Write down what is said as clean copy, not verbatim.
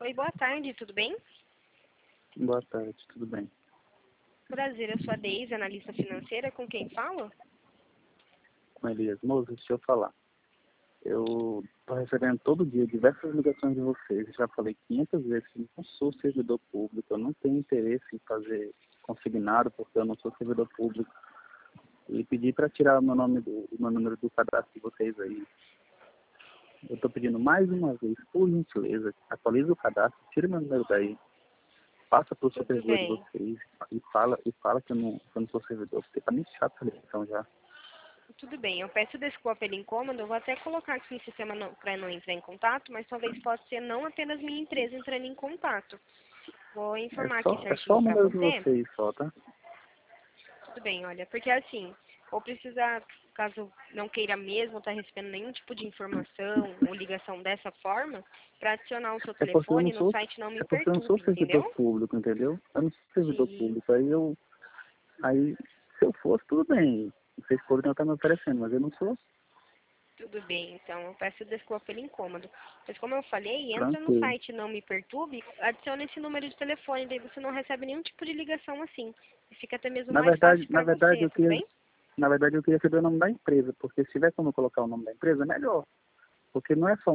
Oi, boa tarde, tudo bem? Boa tarde, tudo bem? Prazer, eu sou a Deise, analista financeira, com quem falo? Com Elias Moço, deixa eu falar. Eu estou recebendo todo dia diversas ligações de vocês. Já falei 500 vezes que não sou servidor público, eu não tenho interesse em fazer consignado porque eu não sou servidor público. E pedi para tirar o meu nome o meu número do cadastro de vocês aí. Eu estou pedindo mais uma vez, por gentileza, atualize o cadastro, tire meu número daí. Passa para o Tudo supervisor de bem. vocês e fala que eu não sou servidor, porque tá muito chato essa ligação já. Tudo bem, eu peço desculpa pelo incômodo, eu vou até colocar aqui no sistema para não entrar em contato, mas talvez possa ser não apenas minha empresa entrando em contato. Vou informar aqui É só certinho o para número de você. vocês só, tá? Tudo bem, olha, porque assim, ou precisar, caso não queira mesmo estar recebendo nenhum tipo de informação ou ligação dessa forma, para adicionar o seu É porque eu telefone não no sou, site Não Me é porque eu não sou Perturbe, servidor entendeu? público, entendeu? Eu não sou servidor Sim. público. Aí se eu fosse, tudo bem. Vocês poderiam estar me oferecendo, mas eu não sou. Tudo bem, então eu peço desculpa pelo incômodo. Mas como eu falei, entra no Tranquilo. site Não Me Perturbe, adiciona esse número de telefone, daí você não recebe nenhum tipo de ligação assim. E fica até mesmo Na mais verdade, fácil na para verdade você, eu tudo queria, bem? na verdade eu queria saber o nome da empresa, porque se tiver como eu colocar o nome da empresa, melhor. Porque não é só